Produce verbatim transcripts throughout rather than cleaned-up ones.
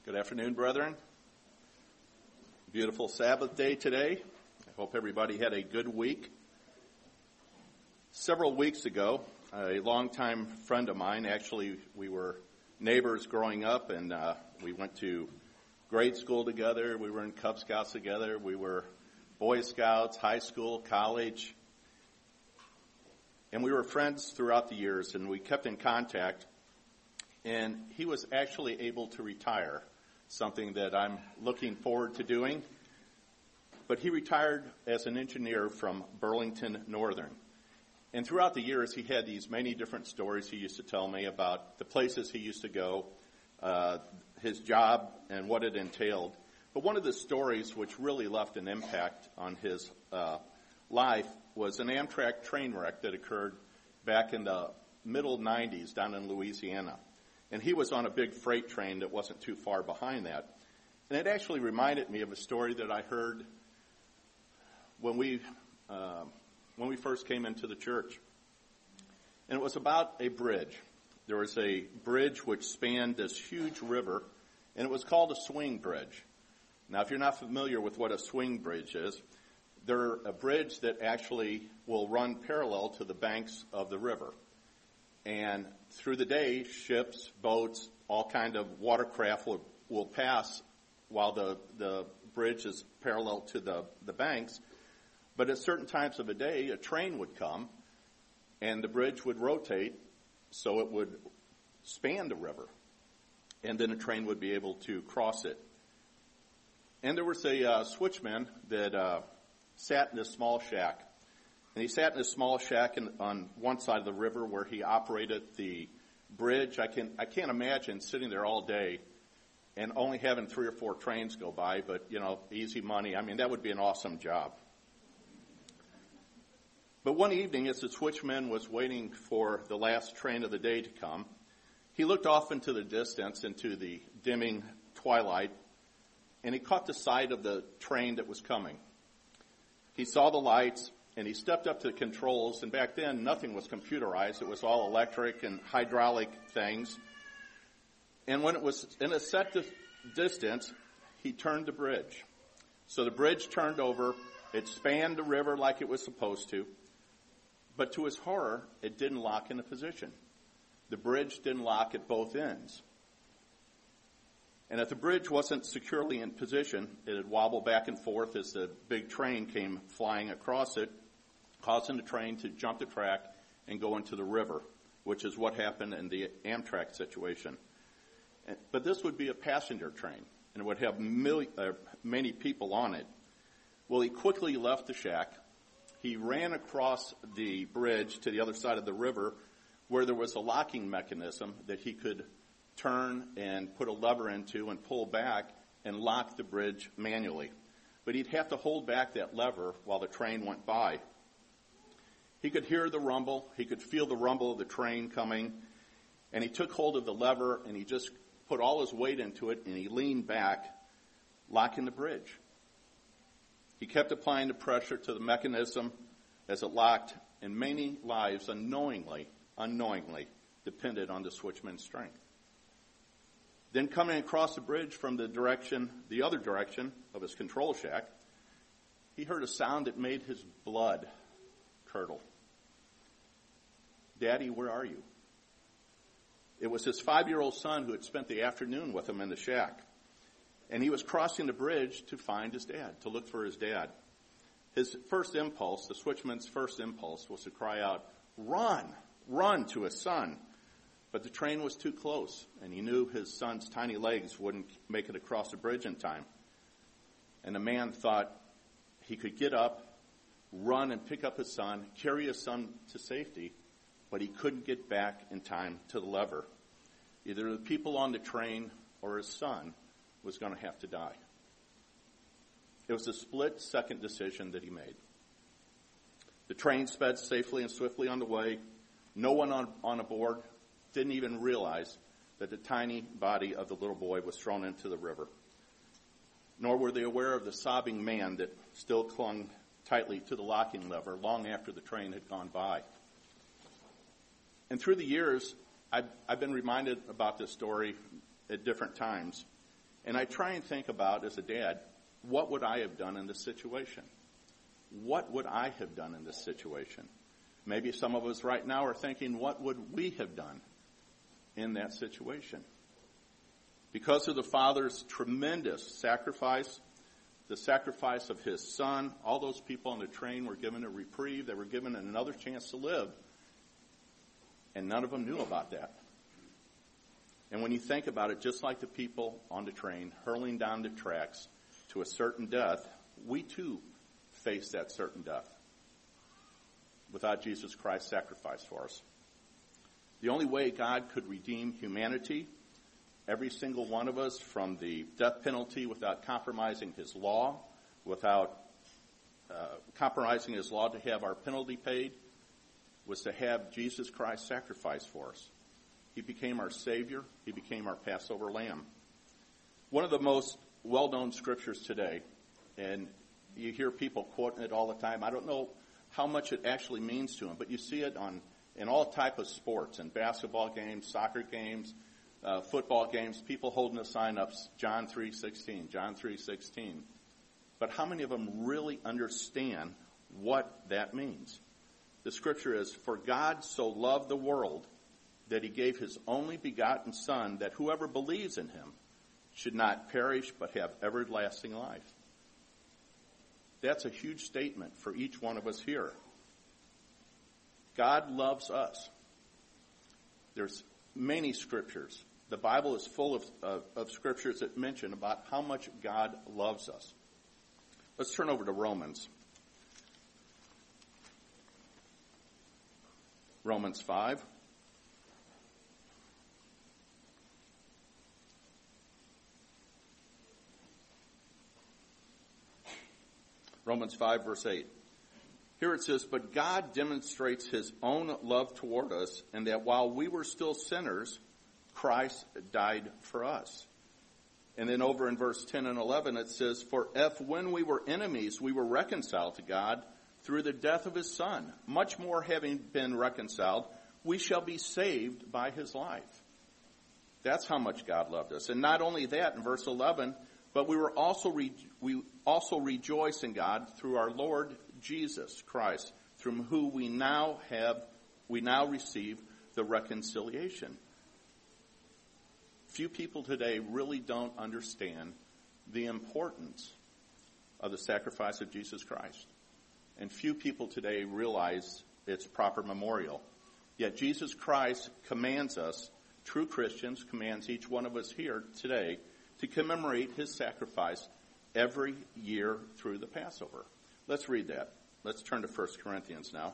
Good afternoon, brethren. Beautiful Sabbath day today. I hope everybody had a good week. Several weeks ago, a longtime friend of mine, actually we were neighbors growing up, and uh, we went to grade school together. We were in Cub Scouts together. We were Boy Scouts, high school, college. And we were friends throughout the years, and we kept in contact. And he was actually able to retire, something that I'm looking forward to doing. But he retired as an engineer from Burlington Northern. And throughout the years, he had these many different stories he used to tell me about the places he used to go, uh, his job, and what it entailed. But one of the stories which really left an impact on his uh, life was an Amtrak train wreck that occurred back in the middle nineties down in Louisiana. And he was on a big freight train that wasn't too far behind that. And it actually reminded me of a story that I heard when we uh, when we first came into the church. And it was about a bridge. There was a bridge which spanned this huge river, and it was called a swing bridge. Now, if you're not familiar with what a swing bridge is, they're a bridge that actually will run parallel to the banks of the river. And through the day, ships, boats, all kind of watercraft will, will pass while the, the bridge is parallel to the, the banks. But at certain times of the day, a train would come, and the bridge would rotate so it would span the river. And then a train would be able to cross it. And there was a uh, switchman that uh, sat in this small shack. And he sat in a small shack in, on one side of the river where he operated the bridge. I can I can't imagine sitting there all day and only having three or four trains go by, but, you know, easy money. I mean, that would be an awesome job. But one evening, as the switchman was waiting for the last train of the day to come, he looked off into the distance, into the dimming twilight, and he caught the sight of the train that was coming. He saw the lights, and he stepped up to the controls, and back then nothing was computerized. It was all electric and hydraulic things. And when it was in a set dis- distance, he turned the bridge. So the bridge turned over. It spanned the river like it was supposed to. But to his horror, it didn't lock into position. The bridge didn't lock at both ends. And if the bridge wasn't securely in position, it would wobble back and forth as the big train came flying across it, causing the train to jump the track and go into the river, which is what happened in the Amtrak situation. But this would be a passenger train, and it would have million, uh, many people on it. Well, he quickly left the shack. He ran across the bridge to the other side of the river where there was a locking mechanism that he could turn and put a lever into and pull back and lock the bridge manually. But he'd have to hold back that lever while the train went by. He could hear the rumble. He could feel the rumble of the train coming. And he took hold of the lever and he just put all his weight into it and he leaned back, locking the bridge. He kept applying the pressure to the mechanism as it locked, and many lives unknowingly, unknowingly depended on the switchman's strength. Then coming across the bridge from the direction, the other direction of his control shack, he heard a sound that made his blood curdle. "Daddy, where are you?" It was his five-year-old son who had spent the afternoon with him in the shack. And he was crossing the bridge to find his dad, to look for his dad. His first impulse, the switchman's first impulse, was to cry out, "Run, run," to his son. But the train was too close, and he knew his son's tiny legs wouldn't make it across the bridge in time. And the man thought he could get up, run and pick up his son, carry his son to safety, but he couldn't get back in time to the lever. Either the people on the train or his son was going to have to die. It was a split-second decision that he made. The train sped safely and swiftly on the way. No one on, on aboard didn't even realize that the tiny body of the little boy was thrown into the river. Nor were they aware of the sobbing man that still clung tightly to the locking lever long after the train had gone by. And through the years, I've, I've been reminded about this story at different times. And I try and think about, as a dad, what would I have done in this situation? What would I have done in this situation? Maybe some of us right now are thinking, what would we have done in that situation? Because of the Father's tremendous sacrifice, the sacrifice of his Son, all those people on the train were given a reprieve. They were given another chance to live. And none of them knew about that. And when you think about it, just like the people on the train hurling down the tracks to a certain death, we too face that certain death without Jesus Christ's sacrifice for us. The only way God could redeem humanity, every single one of us, from the death penalty without compromising his law, without uh, compromising his law to have our penalty paid, was to have Jesus Christ sacrifice for us. He became our Savior. He became our Passover lamb. One of the most well-known scriptures today, and you hear people quoting it all the time. I don't know how much it actually means to them, but you see it on in all type of sports, in basketball games, soccer games, uh, football games, people holding the sign up, John three sixteen, John three sixteen. But how many of them really understand what that means? The scripture is, "For God so loved the world that he gave his only begotten Son, that whoever believes in him should not perish but have everlasting life." That's a huge statement for each one of us here. God loves us. There's many scriptures. The Bible is full of, of, of scriptures that mention about how much God loves us. Let's turn over to Romans. Romans five. Romans five, verse eight. Here it says, "But God demonstrates his own love toward us, in that while we were still sinners, Christ died for us." And then over in verse ten and eleven, it says, "For if when we were enemies, we were reconciled to God through the death of his Son, much more having been reconciled, we shall be saved by his life." That's how much God loved us. And not only that, in verse eleven, "But we were also re- we also rejoice in God through our Lord Jesus Christ, from whom we now have we now receive the reconciliation." Few people today really don't understand the importance of the sacrifice of Jesus Christ. And few people today realize its proper memorial. Yet Jesus Christ commands us, true Christians, commands each one of us here today to commemorate his sacrifice every year through the Passover. Let's read that. Let's turn to First Corinthians now.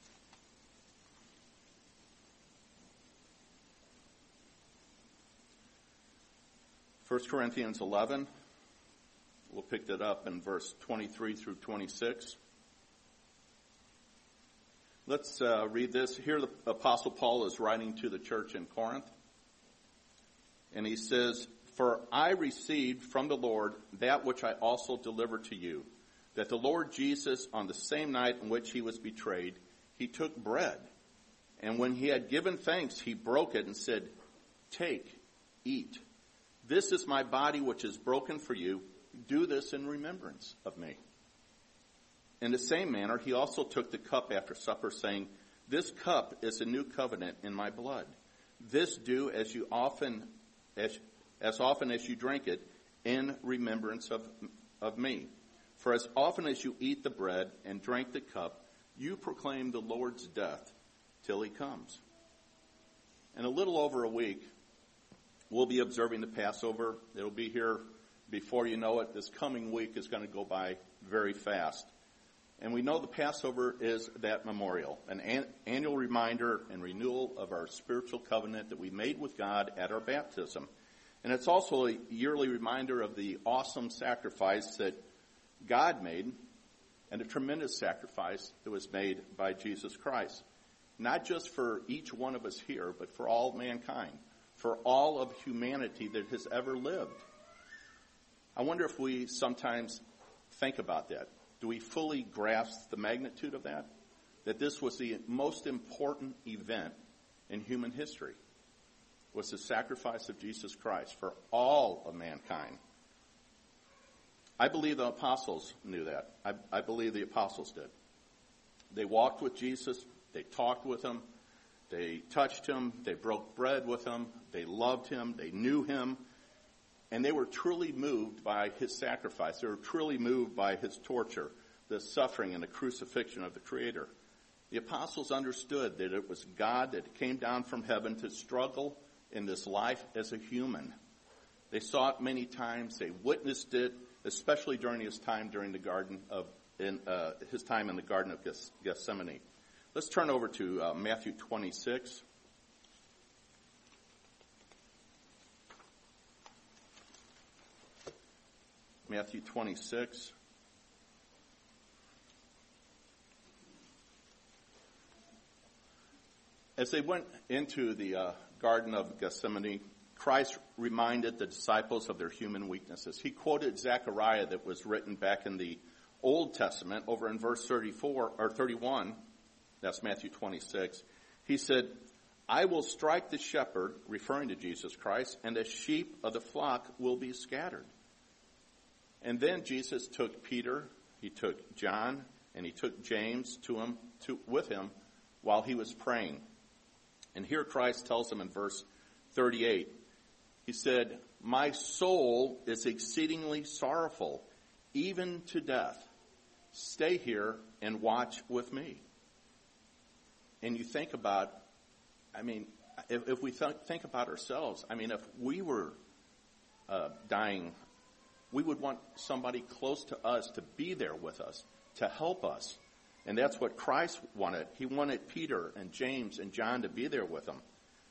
First Corinthians eleven. We'll pick that up in verse twenty-three through twenty-six. Let's uh, read this. Here the Apostle Paul is writing to the church in Corinth. And he says, "For I received from the Lord that which I also delivered to you, that the Lord Jesus, on the same night in which he was betrayed, he took bread. And when he had given thanks, he broke it and said, 'Take, eat. This is my body which is broken for you. Do this in remembrance of me.' In the same manner, he also took the cup after supper, saying, 'This cup is a new covenant in my blood. This do as you often as, as often as you drink it in remembrance of, of me. For as often as you eat the bread and drink the cup, you proclaim the Lord's death till he comes.'" In a little over a week, we'll be observing the Passover. It'll be here before you know it. This coming week is going to go by very fast. And we know the Passover is that memorial, an, an annual reminder and renewal of our spiritual covenant that we made with God at our baptism. And it's also a yearly reminder of the awesome sacrifice that God made, and a tremendous sacrifice that was made by Jesus Christ. Not just for each one of us here, but for all mankind, for all of humanity that has ever lived. I wonder if we sometimes think about that. Do we fully grasp the magnitude of that? That this was the most important event in human history. was the sacrifice of Jesus Christ for all of mankind. I believe the apostles knew that. I, I believe the apostles did. They walked with Jesus. They talked with him. They touched him. They broke bread with him. They loved him. They knew him. And they were truly moved by his sacrifice. They were truly moved by his torture, the suffering and the crucifixion of the Creator. The apostles understood that it was God that came down from heaven to struggle in this life as a human. They saw it many times. They witnessed it, especially during his time during the garden of in uh, his time in the Garden of Gethsemane. Let's turn over to uh, Matthew twenty-six. Matthew twenty-six. As they went into the uh, Garden of Gethsemane, Christ reminded the disciples of their human weaknesses. He quoted Zechariah that was written back in the Old Testament over in verse thirty-four or thirty-one. That's Matthew twenty-six. He said, I will strike the shepherd, referring to Jesus Christ, and the sheep of the flock will be scattered. And then Jesus took Peter, he took John, and he took James to him, to, with him while he was praying. And here Christ tells them in verse thirty-eight, he said, my soul is exceedingly sorrowful, even to death. Stay here and watch with me. And you think about, I mean, if, if we th- think about ourselves, I mean, if we were uh, dying, we would want somebody close to us to be there with us, to help us. And that's what Christ wanted. He wanted Peter and James and John to be there with him.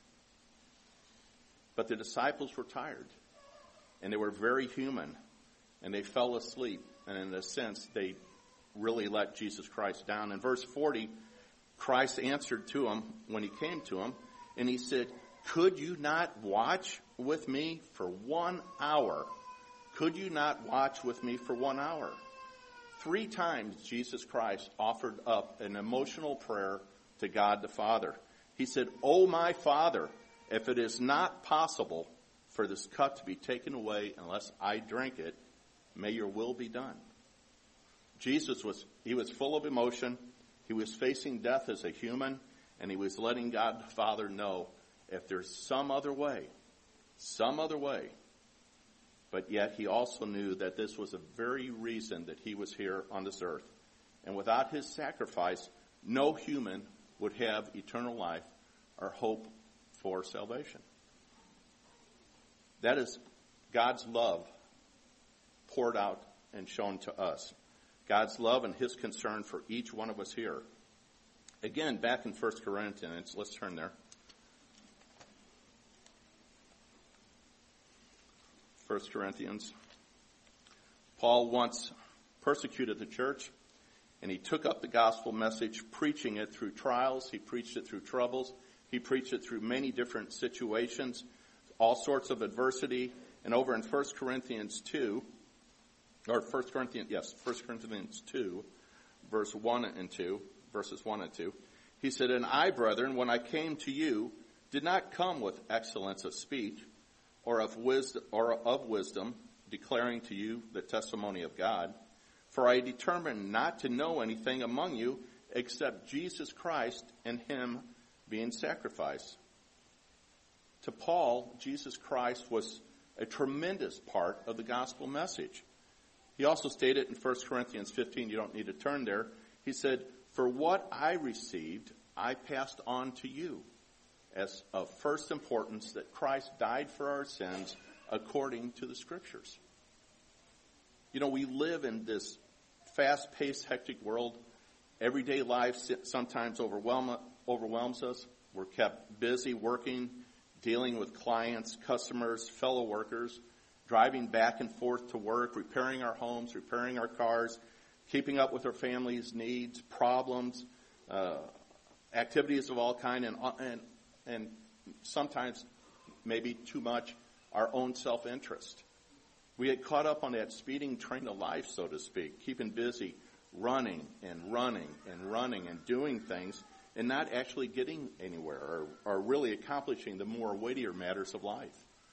But the disciples were tired, and they were very human, and they fell asleep. And in a sense, they really let Jesus Christ down. In verse forty, Christ answered to him when he came to him, and he said, could you not watch with me for one hour? Could you not watch with me for one hour? Three times Jesus Christ offered up an emotional prayer to God the Father. He said, oh, my Father, if it is not possible for this cup to be taken away unless I drink it, may your will be done. Jesus was, he was full of emotion. He was facing death as a human, and he was letting God the Father know if there's some other way, some other way. But yet he also knew that this was the very reason that he was here on this earth. And without his sacrifice, no human would have eternal life or hope for salvation. That is God's love poured out and shown to us. God's love and his concern for each one of us here. Again, back in First Corinthians, let's turn there. First Corinthians. Paul once persecuted the church, and he took up the gospel message, preaching it through trials. He preached it through troubles. He preached it through many different situations, all sorts of adversity. And over in First Corinthians two, or First Corinthians, yes, First Corinthians two, verse one and two, verses one and two, he said, and I, brethren, when I came to you, did not come with excellence of speech, or of wisdom, or of wisdom, declaring to you the testimony of God. For I determined not to know anything among you except Jesus Christ and him being sacrificed. To Paul, Jesus Christ was a tremendous part of the gospel message. He also stated in First Corinthians fifteen, you don't need to turn there, he said, for what I received, I passed on to you as of first importance, that Christ died for our sins according to the Scriptures. You know, we live in this fast-paced, hectic world. Everyday life sometimes overwhelm, overwhelms us. We're kept busy working, dealing with clients, customers, fellow workers, driving back and forth to work, repairing our homes, repairing our cars, keeping up with our family's needs, problems, uh, activities of all kind, and, and and sometimes, maybe too much, our own self-interest. We get caught up on that speeding train of life, so to speak, keeping busy, running and running and running and doing things, and not actually getting anywhere or, or really accomplishing the more weightier matters of life.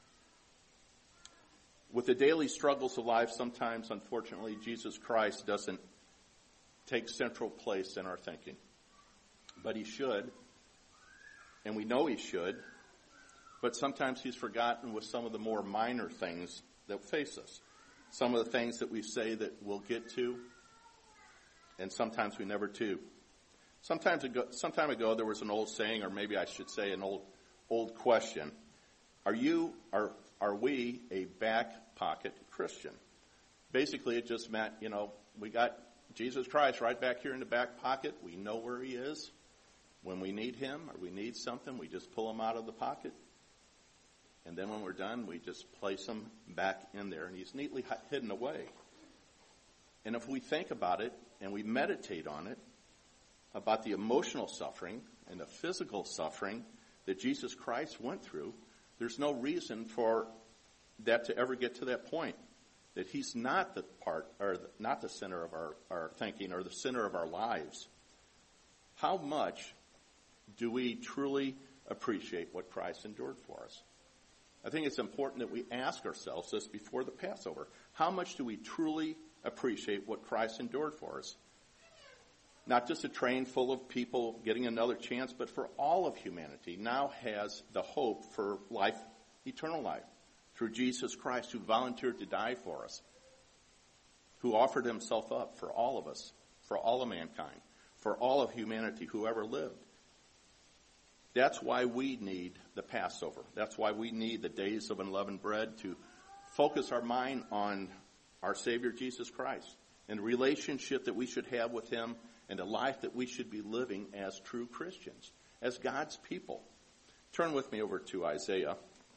With the daily struggles of life, sometimes, unfortunately, Jesus Christ doesn't take central place in our thinking. But he should, and we know he should, but sometimes he's forgotten with some of the more minor things that face us. Some of the things that we say that we'll get to, and sometimes we never do. Sometimes ago, some time ago, there was an old saying, or maybe I should say an old old question. Are you, are, are we a back pocket Christian? Basically, it just meant, you know, we got Jesus Christ right back here in the back pocket. We know where he is. When we need him or we need something, we just pull him out of the pocket. And then when we're done, we just place him back in there, and he's neatly hidden away. And if we think about it and we meditate on it, about the emotional suffering and the physical suffering that Jesus Christ went through, there's no reason for that to ever get to that point, that he's not the part, or not the center of our, our thinking or the center of our lives. How much do we truly appreciate what Christ endured for us? I think it's important that we ask ourselves this before the Passover. How much do we truly appreciate what Christ endured for us? Not just a train full of people getting another chance, but for all of humanity now has the hope for life, eternal life, through Jesus Christ, who volunteered to die for us, who offered himself up for all of us, for all of mankind, for all of humanity who ever lived. That's why we need the Passover. That's why we need the days of unleavened bread to focus our mind on our Savior Jesus Christ and the relationship that we should have with him and the life that we should be living as true Christians, as God's people. Turn with me over to Isaiah.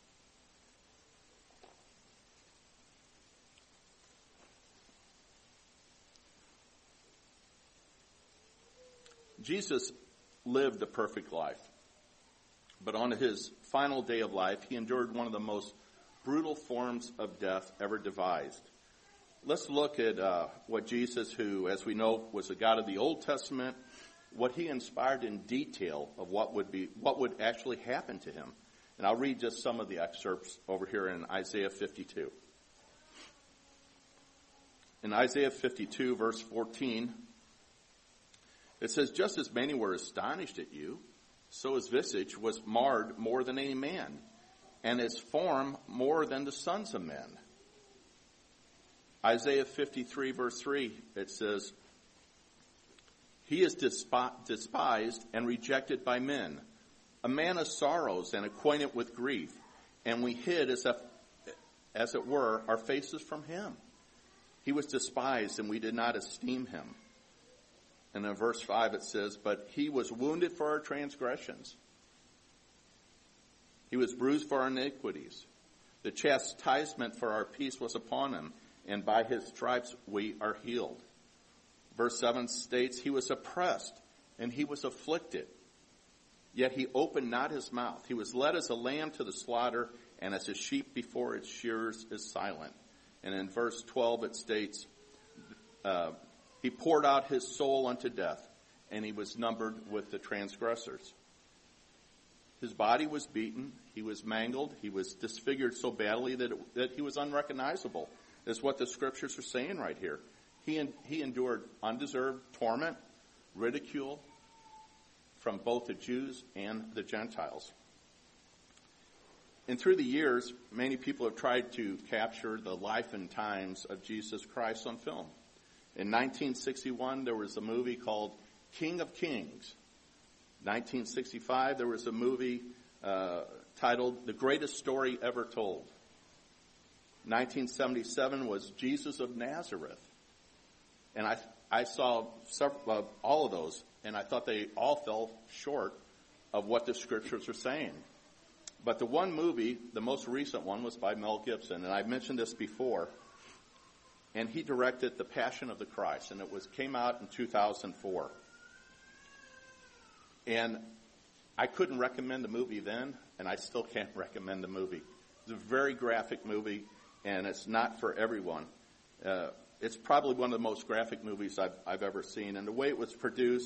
Jesus lived a perfect life. But on his final day of life, he endured one of the most brutal forms of death ever devised. Let's look at uh, what Jesus, who, as we know, was the God of the Old Testament, what he inspired in detail of what would be, what would actually happen to him. And I'll read just some of the excerpts over here in Isaiah fifty-two. In Isaiah fifty-two, verse fourteen, it says, "Just as many were astonished at you, so his visage was marred more than any man, and his form more than the sons of men." Isaiah fifty-three, verse three, it says, "He is despised and rejected by men, a man of sorrows and acquainted with grief, and we hid as if, as it were, our faces from him. He was despised, and we did not esteem him." And in verse five it says, "But he was wounded for our transgressions. He was bruised for our iniquities. The chastisement for our peace was upon him, and by his stripes we are healed." Verse seven states, "He was oppressed, and he was afflicted. Yet he opened not his mouth. He was led as a lamb to the slaughter, and as a sheep before its shearers is silent." And in verse twelve it states, uh, "He poured out his soul unto death, and he was numbered with the transgressors." His body was beaten, he was mangled, he was disfigured so badly that, it, that he was unrecognizable, is what the scriptures are saying right here. He, he endured undeserved torment, ridicule from both the Jews and the Gentiles. And through the years, many people have tried to capture the life and times of Jesus Christ on film. In nineteen sixty-one, there was a movie called King of Kings. nineteen sixty-five, there was a movie uh, titled The Greatest Story Ever Told. nineteen seventy-seven was Jesus of Nazareth. And I I saw several, uh, all of those, and I thought they all fell short of what the scriptures are saying. But the one movie, the most recent one, was by Mel Gibson, and I've mentioned this before. And he directed The Passion of the Christ, and it was came out in two thousand four. And I couldn't recommend the movie then, and I still can't recommend the movie. It's a very graphic movie, and it's not for everyone. Uh, it's probably one of the most graphic movies I've, I've ever seen. And the way it was produced,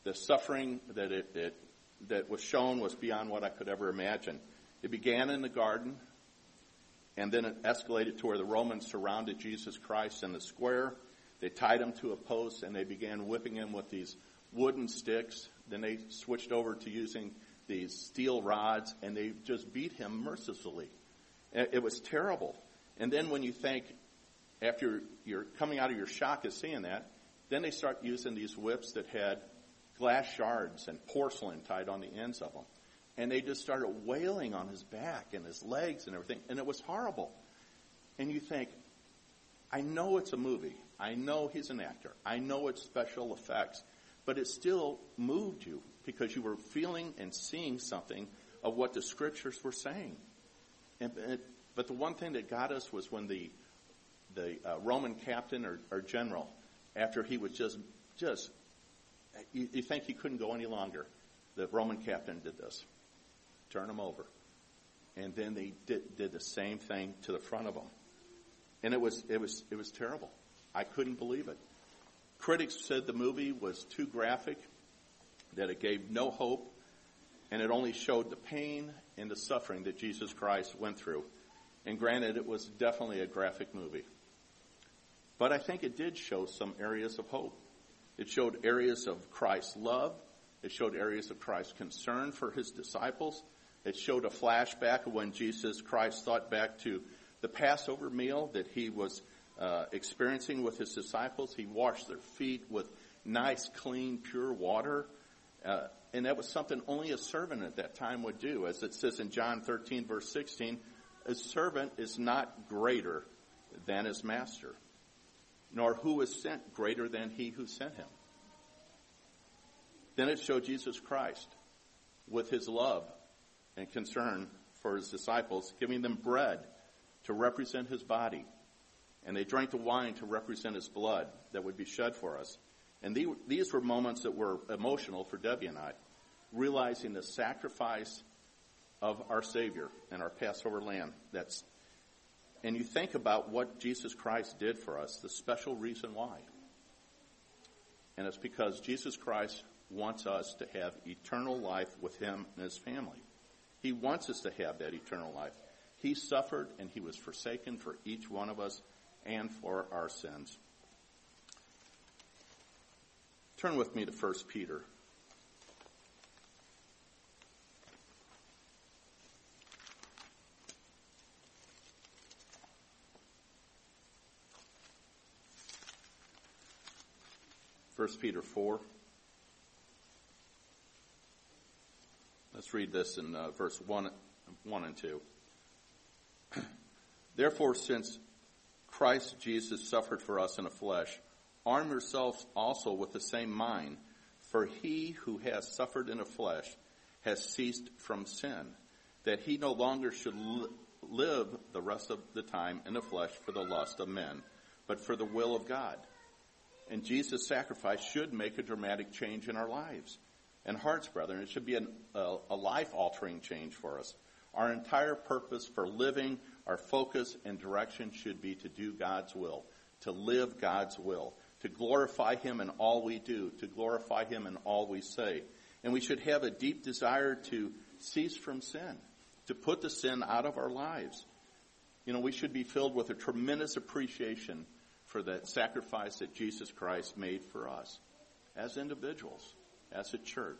the suffering that it, it that was shown was beyond what I could ever imagine. It began in the garden, and then it escalated to where the Romans surrounded Jesus Christ in the square. They tied him to a post, and they began whipping him with these wooden sticks. Then they switched over to using these steel rods, and they just beat him mercilessly. It was terrible. And then when you think, after you're coming out of your shock of seeing that, then they start using these whips that had glass shards and porcelain tied on the ends of them. And they just started wailing on his back and his legs and everything. And it was horrible. And you think, I know it's a movie. I know he's an actor. I know it's special effects. But it still moved you because you were feeling and seeing something of what the scriptures were saying. And, and, but the one thing that got us was when the the uh, Roman captain or, or general, after he was just, just you, you think he couldn't go any longer, the Roman captain did this. Turn him over. And then they did, did the same thing to the front of him. And it was it was it was terrible. I couldn't believe it. Critics said the movie was too graphic, that it gave no hope, and it only showed the pain and the suffering that Jesus Christ went through. And granted, it was definitely a graphic movie. But I think it did show some areas of hope. It showed areas of Christ's love. It showed areas of Christ's concern for his disciples. It showed a flashback of when Jesus Christ thought back to the Passover meal that he was uh, experiencing with his disciples. He washed their feet with nice, clean, pure water. Uh, and that was something only a servant at that time would do. As it says in John thirteen, verse sixteen, a servant is not greater than his master, nor who is sent greater than he who sent him. Then it showed Jesus Christ with his love and concern for his disciples, giving them bread to represent his body. And they drank the wine to represent his blood that would be shed for us. And the, these were moments that were emotional for Debbie and I, realizing the sacrifice of our Savior and our Passover lamb. That's, and you think about what Jesus Christ did for us, the special reason why. And it's because Jesus Christ wants us to have eternal life with him and his family. He wants us to have that eternal life. He suffered and he was forsaken for each one of us and for our sins. Turn with me to First Peter. First Peter four. Let's read this in uh, verse one, one and two. Therefore, since Christ Jesus suffered for us in the flesh, arm yourselves also with the same mind, for he who has suffered in the flesh has ceased from sin, that he no longer should li- live the rest of the time in the flesh for the lust of men, but for the will of God. And Jesus' sacrifice should make a dramatic change in our lives and hearts, brethren. It should be an, a, a life-altering change for us. Our entire purpose for living, our focus and direction should be to do God's will, to live God's will, to glorify him in all we do, to glorify him in all we say. And we should have a deep desire to cease from sin, to put the sin out of our lives. You know, we should be filled with a tremendous appreciation for that sacrifice that Jesus Christ made for us as individuals, as a church.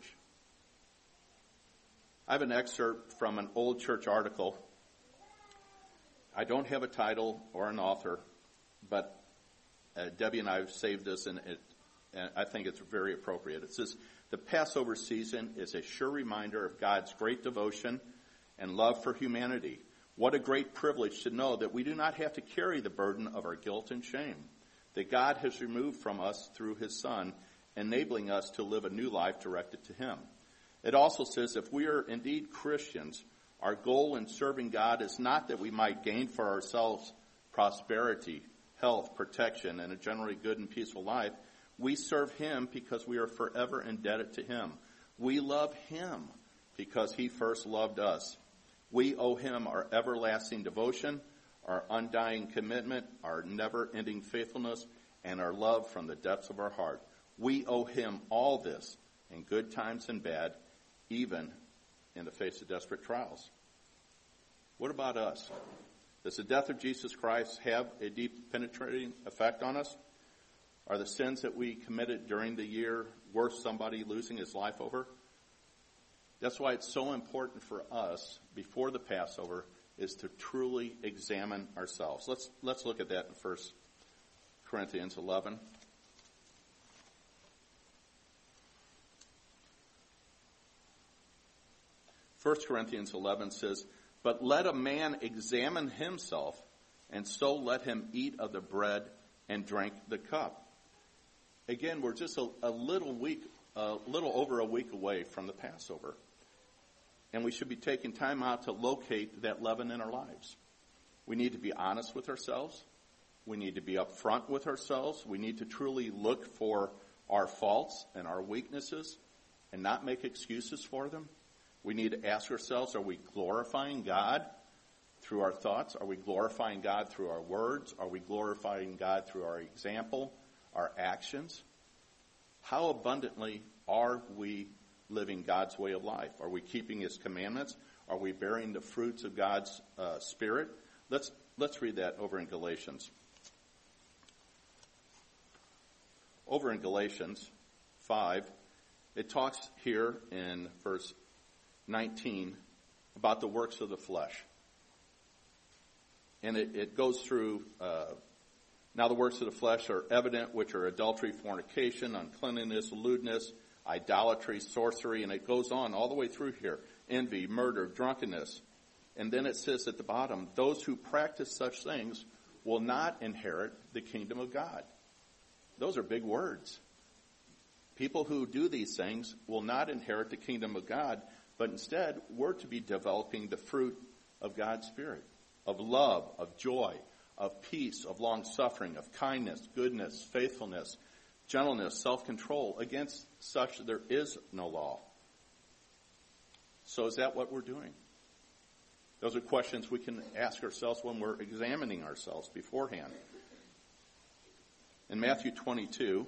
I have an excerpt from an old church article. I don't have a title or an author, but uh, Debbie and I have saved this, and, it, and I think it's very appropriate. It says, the Passover season is a sure reminder of God's great devotion and love for humanity. What a great privilege to know that we do not have to carry the burden of our guilt and shame, that God has removed from us through his Son, enabling us to live a new life directed to him. It also says, if we are indeed Christians, our goal in serving God is not that we might gain for ourselves prosperity, health, protection, and a generally good and peaceful life. We serve him because we are forever indebted to him. We love him because he first loved us. We owe him our everlasting devotion, our undying commitment, our never-ending faithfulness, and our love from the depths of our heart. We owe him all this in good times and bad, even in the face of desperate trials. What about us? Does the death of Jesus Christ have a deep penetrating effect on us? Are the sins that we committed during the year worth somebody losing his life over? That's why it's so important for us, before the Passover, is to truly examine ourselves. Let's let's look at that in First Corinthians eleven. First Corinthians eleven says, "But let a man examine himself, and so let him eat of the bread and drink the cup." Again, we're just a, a little week, a little over a week away from the Passover. And we should be taking time out to locate that leaven in our lives. We need to be honest with ourselves. We need to be upfront with ourselves. We need to truly look for our faults and our weaknesses and not make excuses for them. We need to ask ourselves, are we glorifying God through our thoughts? Are we glorifying God through our words? Are we glorifying God through our example, our actions? How abundantly are we living God's way of life? Are we keeping his commandments? Are we bearing the fruits of God's uh, Spirit? Let's let's read that over in Galatians. Over in Galatians five, it talks here in verse nineteen about the works of the flesh. And it, it goes through, uh, now the works of the flesh are evident, which are adultery, fornication, uncleanness, lewdness, idolatry, sorcery, and it goes on all the way through here. Envy, murder, drunkenness. And then it says at the bottom, those who practice such things will not inherit the kingdom of God. Those are big words. People who do these things will not inherit the kingdom of God, but instead we're to be developing the fruit of God's Spirit, of love, of joy, of peace, of long-suffering, of kindness, goodness, faithfulness, gentleness, self-control. Against such there is no law. So is that what we're doing? Those are questions we can ask ourselves when we're examining ourselves beforehand. In Matthew twenty-two,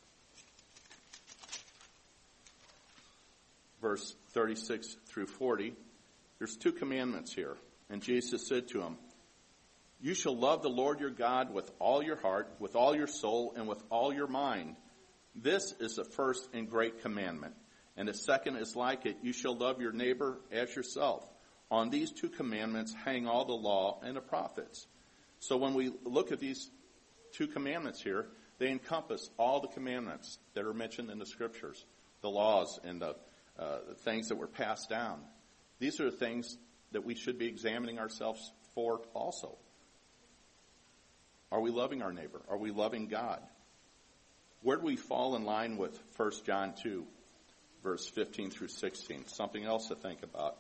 verse thirty-six through forty, there's two commandments here. And Jesus said to him, "You shall love the Lord your God with all your heart, with all your soul, and with all your mind. This is the first and great commandment. And the second is like it. You shall love your neighbor as yourself. On these two commandments hang all the law and the prophets." So when we look at these two commandments here, they encompass all the commandments that are mentioned in the scriptures, the laws and the, uh, the things that were passed down. These are the things that we should be examining ourselves for also. Are we loving our neighbor? Are we loving God? Where do we fall in line with First John two, verse fifteen through sixteen? Something else to think about.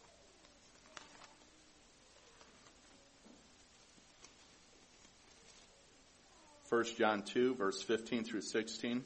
First John two, verse fifteen through sixteen.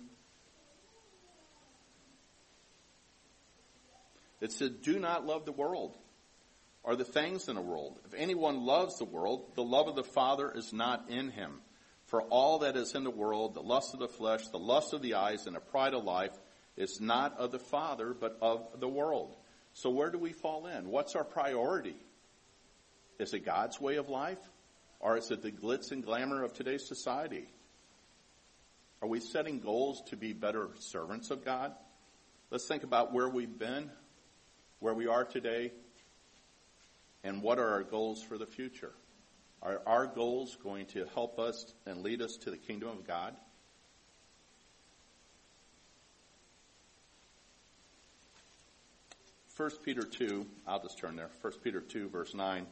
It said, "Do not love the world or the things in the world. If anyone loves the world, the love of the Father is not in him. For all that is in the world, the lust of the flesh, the lust of the eyes, and the pride of life, is not of the Father, but of the world." So where do we fall in? What's our priority? Is it God's way of life? Or is it the glitz and glamour of today's society? Are we setting goals to be better servants of God? Let's think about where we've been, where we are today, and what are our goals for the future? Are our goals going to help us and lead us to the kingdom of God? First Peter two, I'll just turn there. First Peter two, verse nine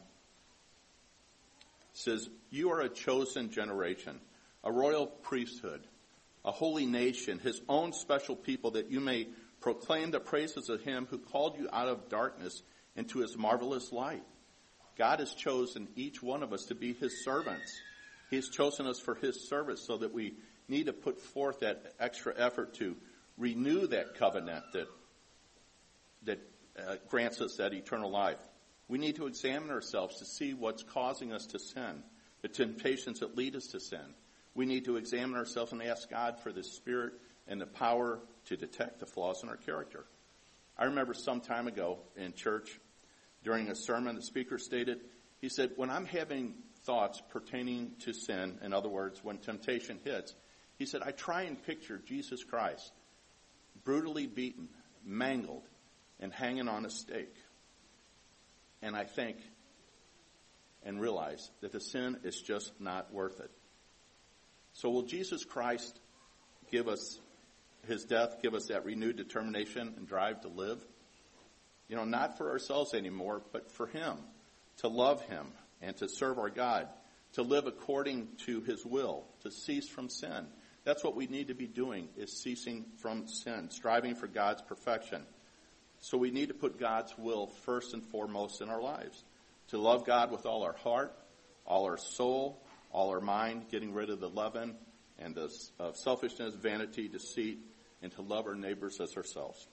says, "You are a chosen generation, a royal priesthood, a holy nation, his own special people, that you may proclaim the praises of him who called you out of darkness into his marvelous light." God has chosen each one of us to be his servants. He has chosen us for his service, so that we need to put forth that extra effort to renew that covenant that that uh, grants us that eternal life. We need to examine ourselves to see what's causing us to sin, the temptations that lead us to sin. We need to examine ourselves and ask God for the spirit and the power to detect the flaws in our character. I remember some time ago in church, during a sermon, the speaker stated, he said, when I'm having thoughts pertaining to sin, in other words, when temptation hits, he said, I try and picture Jesus Christ brutally beaten, mangled, and hanging on a stake. And I think and realize that the sin is just not worth it. So will Jesus Christ give us, his death, give us that renewed determination and drive to live? You know, not for ourselves anymore, but for him, to love him and to serve our God, to live according to his will, to cease from sin. That's what we need to be doing, is ceasing from sin, striving for God's perfection. So we need to put God's will first and foremost in our lives, to love God with all our heart, all our soul, all our mind, getting rid of the leaven and the of selfishness, vanity, deceit, and to love our neighbors as ourselves.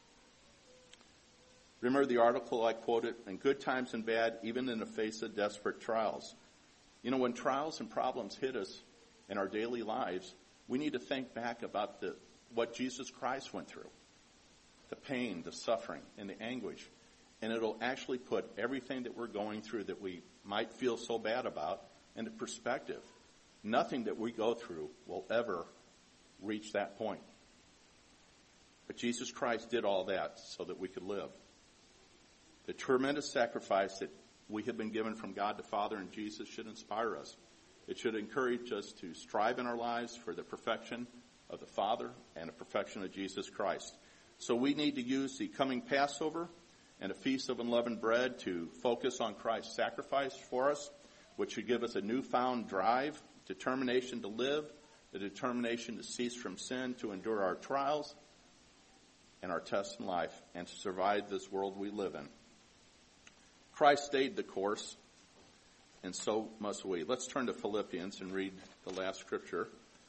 Remember the article I quoted, in good times and bad, even in the face of desperate trials. You know, when trials and problems hit us in our daily lives, we need to think back about the what Jesus Christ went through, the pain, the suffering, and the anguish. And it'll actually put everything that we're going through that we might feel so bad about into perspective. Nothing that we go through will ever reach that point. But Jesus Christ did all that so that we could live. The tremendous sacrifice that we have been given from God the Father and Jesus should inspire us. It should encourage us to strive in our lives for the perfection of the Father and the perfection of Jesus Christ. So we need to use the coming Passover and a Feast of Unleavened Bread to focus on Christ's sacrifice for us, which should give us a newfound drive, determination to live, the determination to cease from sin, to endure our trials and our tests in life, and to survive this world we live in. Christ stayed the course, and so must we. Let's turn to Philippians and read the last scripture.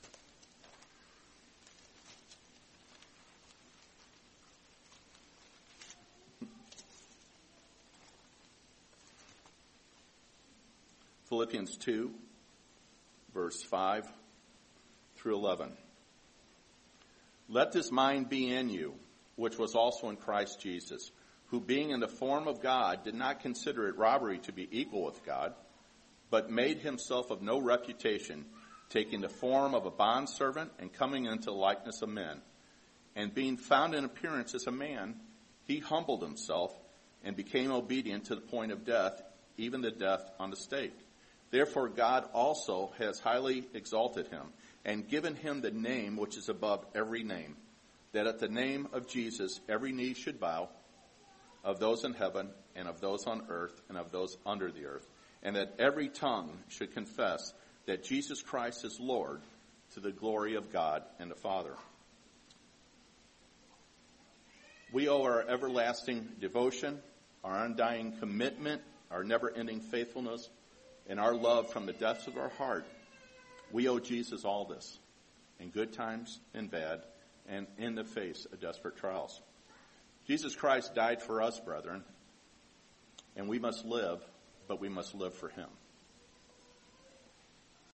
Philippians two, verse five through eleven. Let this mind be in you, which was also in Christ Jesus, who being in the form of God did not consider it robbery to be equal with God, but made himself of no reputation, taking the form of a bondservant and coming into the likeness of men. And being found in appearance as a man, he humbled himself and became obedient to the point of death, even the death on the stake. Therefore God also has highly exalted him and given him the name which is above every name, that at the name of Jesus every knee should bow, of those in heaven and of those on earth and of those under the earth, and that every tongue should confess that Jesus Christ is Lord, to the glory of God and the Father. We owe our everlasting devotion, our undying commitment, our never-ending faithfulness, and our love from the depths of our heart. We owe Jesus all this, in good times and bad, and in the face of desperate trials. Jesus Christ died for us, brethren, and we must live, but we must live for him.